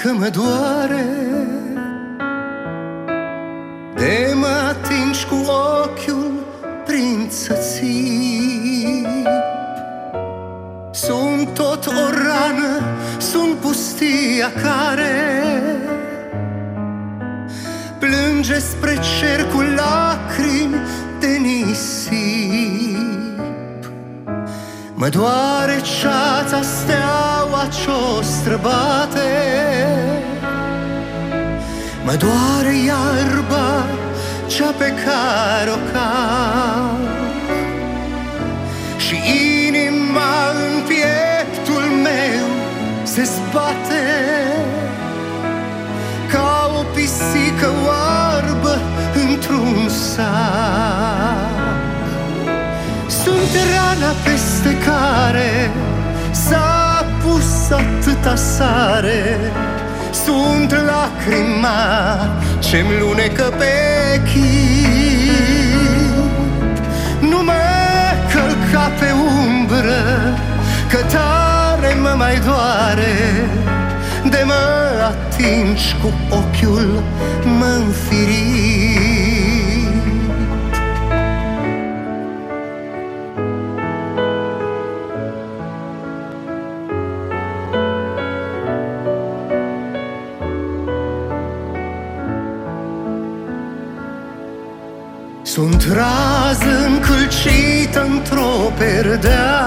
că mă doare de mă atingi cu ochiul prin țățip. Sunt tot o rană, sunt pustia care plânge spre cer cu lacrimi de nisip. Mă doare ceața, steaua ce-o străbate, mă doare iarba cea pe care o caut, și inima în pieptul meu se zbate ca o pisică oarbă într-un sac. Sunt rana peste care s-a pus atâta sare, sunt lacrima ce-mi lunecă pe chip. Nu mă călca pe umbră, că tare mă mai doare de mă atingi cu ochiul mă-nfirit. Sunt rază încălcită într-o perdea,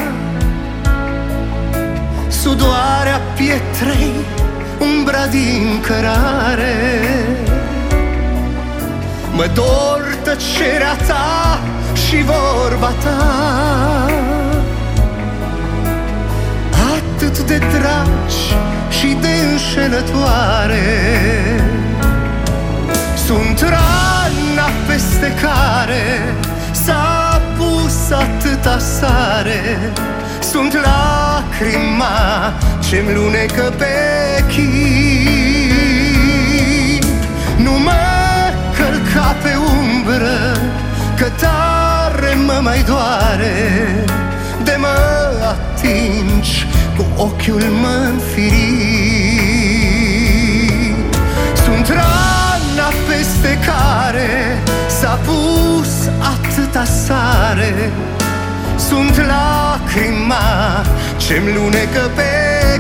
sudoarea pietrei, umbra din cărare. Mă dor tăcerea ta și vorba ta, atât de dragi și de înșelătoare. Sunt rana peste care s-a pus atâta sare, sunt lacrima ce-mi lunecă pe chip. Nu mă călca pe umbră, că tare mă mai doare de mă atingi cu ochiul mă-nfirit. Sunt rana peste care s-a pus atâta sare, sunt lacrima ce-mi lunecă pe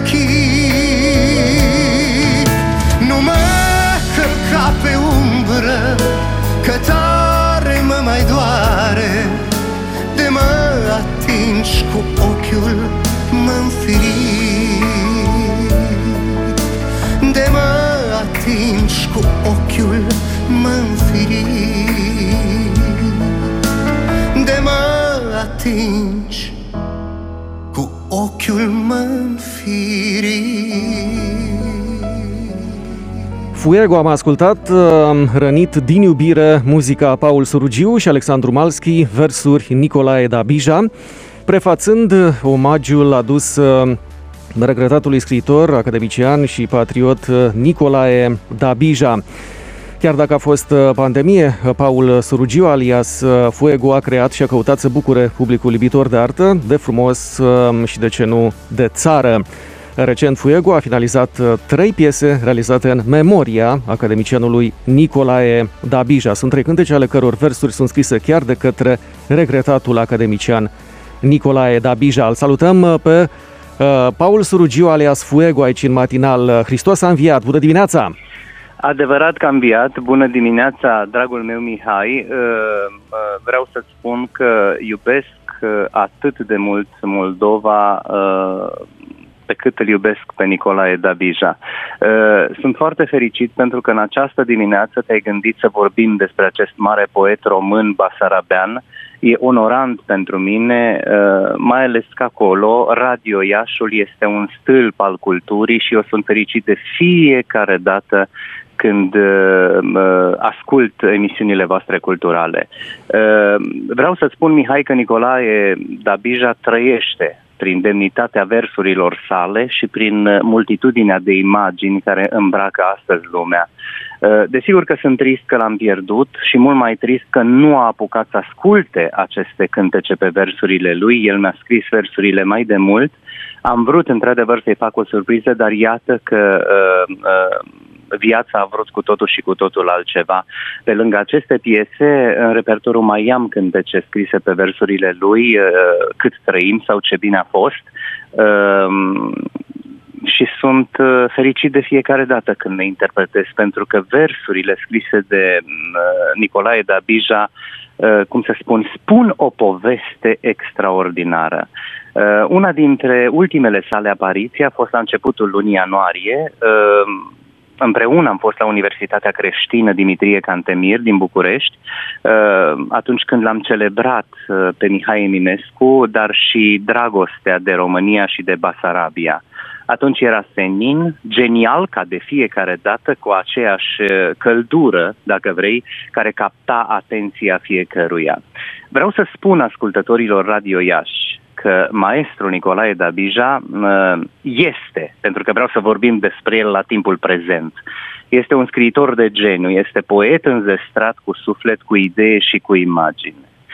chip. Nu mă călca pe umbră, că tare mă mai doare de mă atingi cu ochiul mă-nfirit. De mă atingi cu ochiul mă-nfirit. De mă atingi cu ochiul mă-nfirit. Fuego am ascultat, Rănit din iubire, muzica Paul Surugiu și Alexandru Malski, versuri Nicolae Dabija, prefațând omagiul adus regretatului scriitor, academician și patriot Nicolae Dabija. Chiar dacă a fost pandemie, Paul Surugiu, alias Fuego, a creat și a căutat să bucure publicul iubitor de artă, de frumos și, de ce nu, de țară. Recent, Fuego a finalizat 3 piese realizate în memoria academicianului Nicolae Dabija. Sunt 3 cântece ale căror versuri sunt scrise chiar de către regretatul academician Nicolae Dabija. Îl salutăm pe Paul Surugiu, alias Fuego, aici în matinal. Hristos a înviat! Bună dimineața! Adevărat că a înviat. Bună dimineața, dragul meu Mihai. Vreau să-ți spun că iubesc atât de mult Moldova pe cât îl iubesc pe Nicolae Dabija. Sunt foarte fericit pentru că în această dimineață te-ai gândit să vorbim despre acest mare poet român basarabean. E onorant pentru mine, mai ales că acolo Radio Iașul este un stâlp al culturii și eu sunt fericit de fiecare dată când ascult emisiunile voastre culturale. Vreau să spun, Mihai, că Nicolae Dabija trăiește prin demnitatea versurilor sale și prin multitudinea de imagini care îmbracă astăzi lumea. Desigur că sunt trist că l-am pierdut și mult mai trist că nu a apucat să asculte aceste cântece pe versurile lui. El mi-a scris versurile mai de mult. Am vrut într-adevăr să-i fac o surpriză, dar iată că viața a vrut cu totul și cu totul altceva. Pe lângă aceste piese, în repertoriu mai am cântece scrise pe versurile lui, Cât trăim sau Ce bine a fost, și sunt fericit de fiecare dată când le interpretez, pentru că versurile scrise de Nicolae Dabija, cum să spun o poveste extraordinară. Una dintre ultimele sale apariții a fost la începutul lunii ianuarie. Împreună am fost la Universitatea Creștină Dimitrie Cantemir din București, atunci când l-am celebrat pe Mihai Eminescu, dar și dragostea de România și de Basarabia. Atunci era senin, genial ca de fiecare dată, cu aceeași căldură, dacă vrei, care capta atenția fiecăruia. Vreau să spun ascultătorilor Radio Iași că maestru Nicolae Dabija este, pentru că vreau să vorbim despre el la timpul prezent, este un scriitor de geniu, este poet înzestrat cu suflet, cu idee și cu imagine.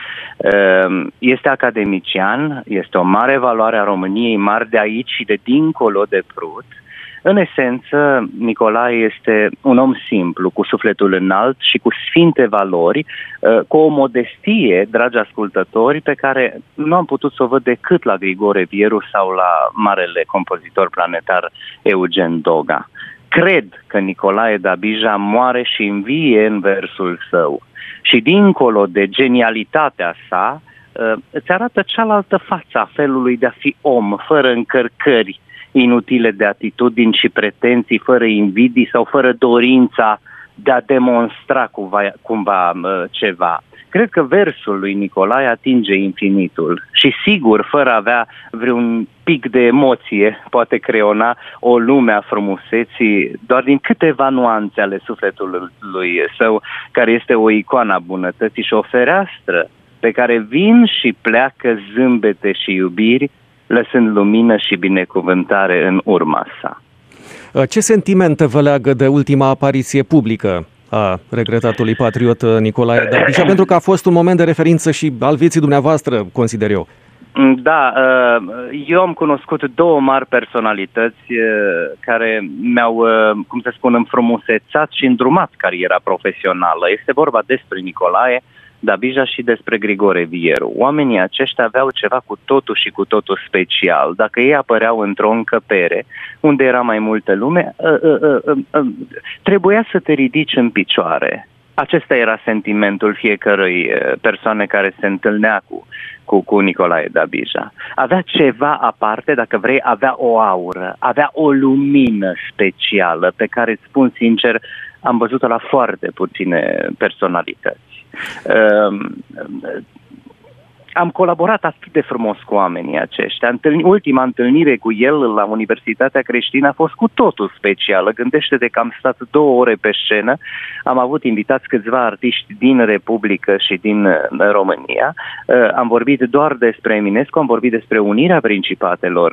Este academician, este o mare valoare a României, mari de aici și de dincolo de Prut. În esență, Nicolae este un om simplu, cu sufletul înalt și cu sfinte valori, cu o modestie, dragi ascultători, pe care nu am putut să o văd decât la Grigore Vieru sau la marele compozitor planetar Eugen Doga. Cred că Nicolae Dabija moare și învie în versul său. Și dincolo de genialitatea sa, îți arată cealaltă față a felului de a fi om, fără încărcări inutile de atitudini și pretenții, fără invidii sau fără dorința de a demonstra cumva ceva. Cred că versul lui Nicolae atinge infinitul și sigur, fără a avea vreun pic de emoție, poate creona o lume a frumuseții doar din câteva nuanțe ale sufletului său, care este o icoană a bunătății și o fereastră pe care vin și pleacă zâmbete și iubiri, lăsând lumină și binecuvântare în urma sa. Ce sentimente vă leagă de ultima apariție publică a regretatului patriot Nicolae Dabija, pentru că a fost un moment de referință și al vieții dumneavoastră, consider eu. Da, eu am cunoscut două mari personalități care mi-au, cum să spun, înfrumusețat și îndrumat cariera profesională. Este vorba despre Nicolae Dabija și despre Grigore Vieru. Oamenii aceștia aveau ceva cu totul și cu totul special. Dacă ei apăreau într-o încăpere unde era mai multă lume, trebuia să te ridici în picioare. Acesta era sentimentul fiecărui persoane care se întâlnea cu Nicolae Dabija. Avea ceva aparte, dacă vrei, avea o aură, avea o lumină specială pe care, îți spun sincer, am văzut-o la foarte puține personalități. Am colaborat atât de frumos cu oamenii aceștia. Ultima întâlnire cu el la Universitatea Creștină a fost cu totul specială. Gândește-te că am stat 2 ore pe scenă, am avut invitați câțiva artiști din Republică și din România. Am vorbit doar despre Eminescu, am vorbit despre unirea principatelor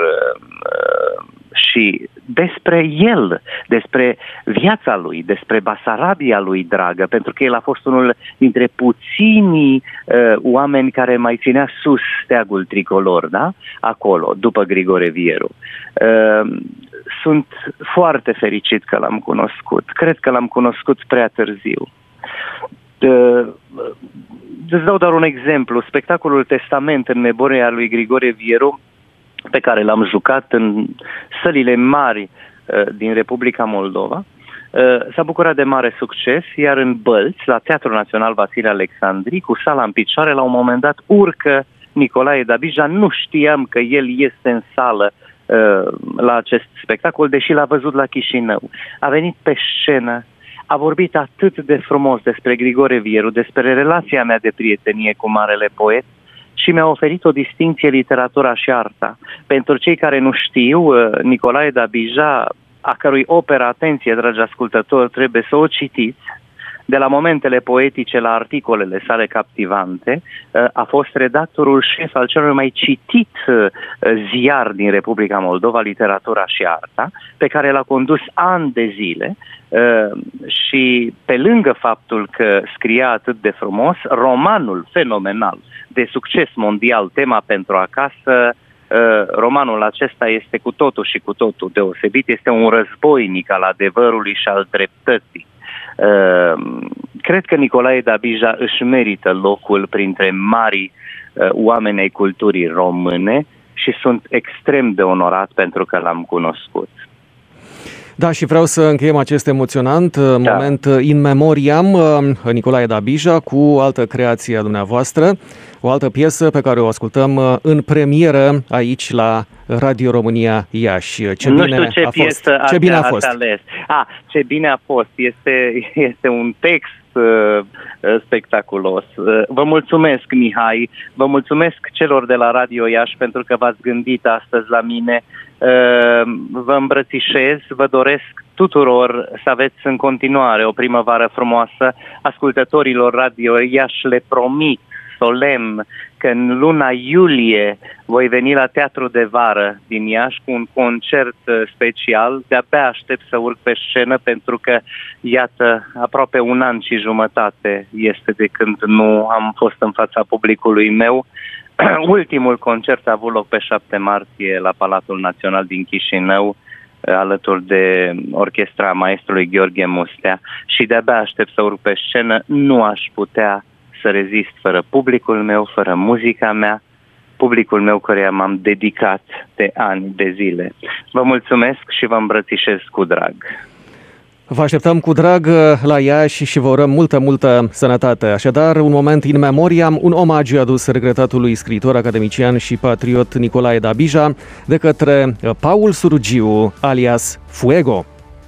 și despre el, despre viața lui, despre Basarabia lui dragă, pentru că el a fost unul dintre puținii oameni care mai ținea sus steagul tricolor, da? Acolo, după Grigore Vieru. Sunt foarte fericit că l-am cunoscut. Cred că l-am cunoscut prea târziu. Îți dau doar un exemplu. Spectacolul Testament în memoria lui Grigore Vieru, pe care l-am jucat în sălile mari din Republica Moldova, s-a bucurat de mare succes, iar în Bălți, la Teatrul Național Vasile Alexandri, cu sala în picioare, la un moment dat urcă Nicolae Dabija. Nu știam că el este în sală la acest spectacol, deși l-a văzut la Chișinău. A venit pe scenă, a vorbit atât de frumos despre Grigore Vieru, despre relația mea de prietenie cu marele poet, și mi-a oferit o distincție literatura și arta. Pentru cei care nu știu, Nicolae Dabija, a cărui operă, atenție, dragi ascultători, trebuie să o citiți, de la momentele poetice la articolele sale captivante, a fost redactorul șef al celui mai citit ziar din Republica Moldova, Literatura și Arta, pe care l-a condus ani de zile și pe lângă faptul că scria atât de frumos, romanul fenomenal de succes mondial, Tema pentru acasă, romanul acesta este cu totul și cu totul deosebit, este un războinic al adevărului și al dreptății. Cred că Nicolae Dabija își merită locul printre marii oameni ai culturii române și sunt extrem de onorat pentru că l-am cunoscut. Da, și vreau să încheiem acest emoționant moment in memoriam, Nicolae Dabija, cu o altă creație a dumneavoastră, o altă piesă pe care o ascultăm în premieră aici la Radio România Iași. Ce bine a fost. Ales. Ce bine a fost. Este un text spectaculos. Vă mulțumesc, Mihai, vă mulțumesc celor de la Radio Iași pentru că v-ați gândit astăzi la mine. Vă îmbrățișez, vă doresc tuturor să aveți în continuare o primăvară frumoasă. Ascultătorilor Radio Iași le promit solemn că în luna iulie voi veni la Teatru de Vară din Iași cu un concert special. De-abia aștept să urc pe scenă pentru că, iată, aproape un an și jumătate este de când nu am fost în fața publicului meu. Ultimul concert a avut loc pe 7 martie la Palatul Național din Chișinău, alături de orchestra maestrului Gheorghe Mustea și de-abia aștept să urc pe scenă. Nu aș putea să rezist fără publicul meu, fără muzica mea, publicul meu căruia m-am dedicat de ani de zile. Vă mulțumesc și vă îmbrățișez cu drag. Vă așteptăm cu drag la Iași și vă urăm multă sănătate. Așadar, un moment in memoriam, un omagiu adus regretatului scriitor, academician și patriot Nicolae Dabija de către Paul Surugiu, alias Fuego.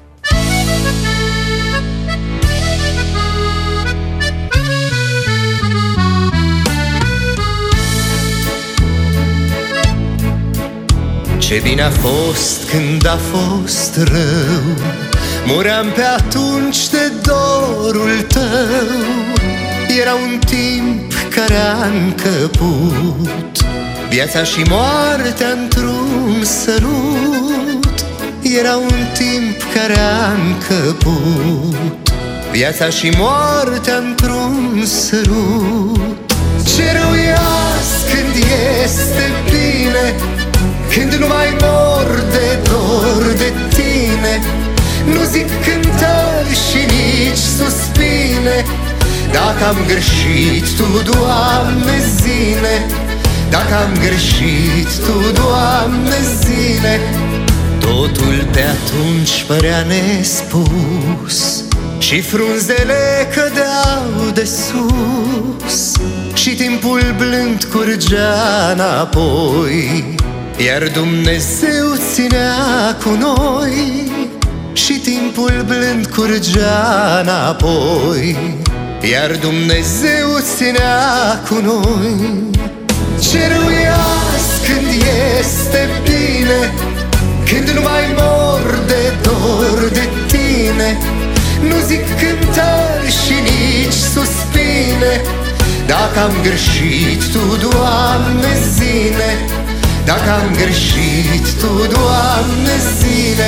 Ce bine a fost când a fost rău, muream pe atunci de dorul tău. Era un timp care a încăput viața și moartea într-un sărut. Era un timp care a încăput viața și moartea într-un sărut. Ce rău când este bine, când nu mai mor de dor de tine. Nu zic cântări și nici suspine, dacă am greșit, Tu, Doamne, zine. Dacă am greșit, Tu, Doamne, zine. Totul pe atunci părea nespus și frunzele cădeau de sus și timpul blând curgea înapoi, iar Dumnezeu ținea cu noi. Și timpul blând curgea înapoi, iar Dumnezeu ținea cu noi. Ce rău când este bine, când nu mai mor de dor de tine. Nu zic cântări și nici suspine, dacă am greșit, Tu, Doamne, zine. Dacă am greșit, Tu, Doamne, zine.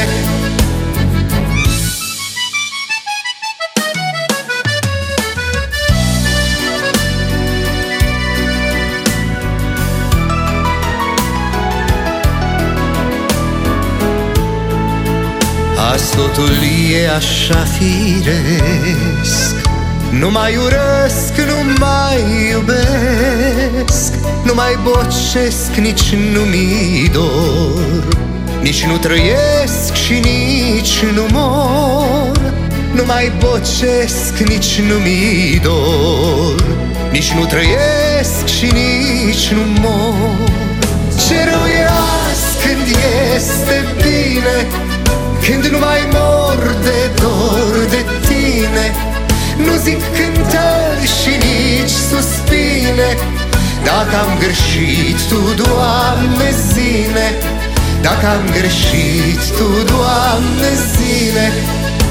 Azi totul e așa firesc, nu mai urăsc, nu mai iubesc, nu mai bocesc, nici nu mi dor, nici nu trăiesc și nici nu mor. Nu mai bocesc, nici nu mi dor, nici nu trăiesc și nici nu mor. Ce rău când este bine, când nu mai mor de dor de tine. Nu zic cântări și nici suspine, dacă am greșit, Tu, Doamne, zine. Dacă am greșit, Tu, Doamne, zine.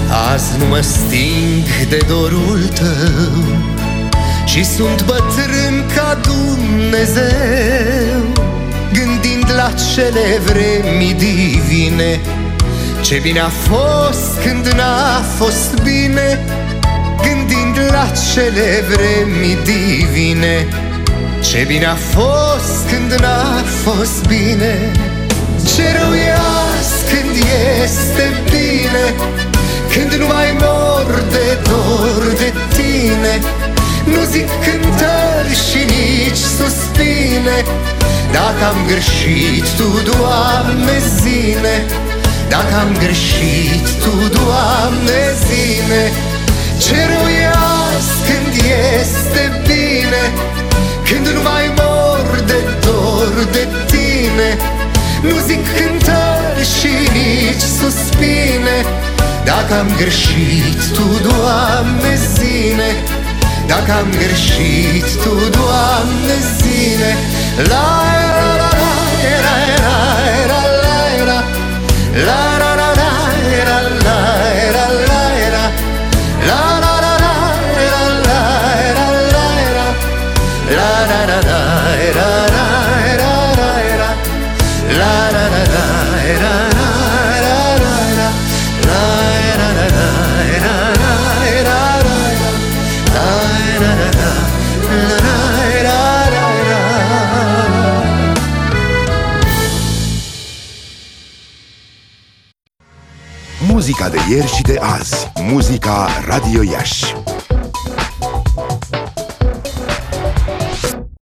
Azi nu mă sting de dorul tău și sunt bătrân ca Dumnezeu, gândind la cele vremi divine. Ce bine a fost când n-a fost bine, gândind la cele vremi divine. Ce bine a fost când n-a fost bine. Ce rău e azi când este bine, când nu mai mor de dor de tine. Nu zic cântări și nici suspine, dacă am greșit, Tu, Doamne, zine. Dacă am greșit, Tu, Doamne, zine. Ce rău e azi când este bine, când nu mai mor de dor de tine. Nu zic cântări și nici suspine, dacă am greșit, Tu, Doamne, zine. Dacă am greșit, Tu, Doamne, zine. La la la la la la la la la la la la la la Muzica de ieri și de azi. Muzica Radio Iași.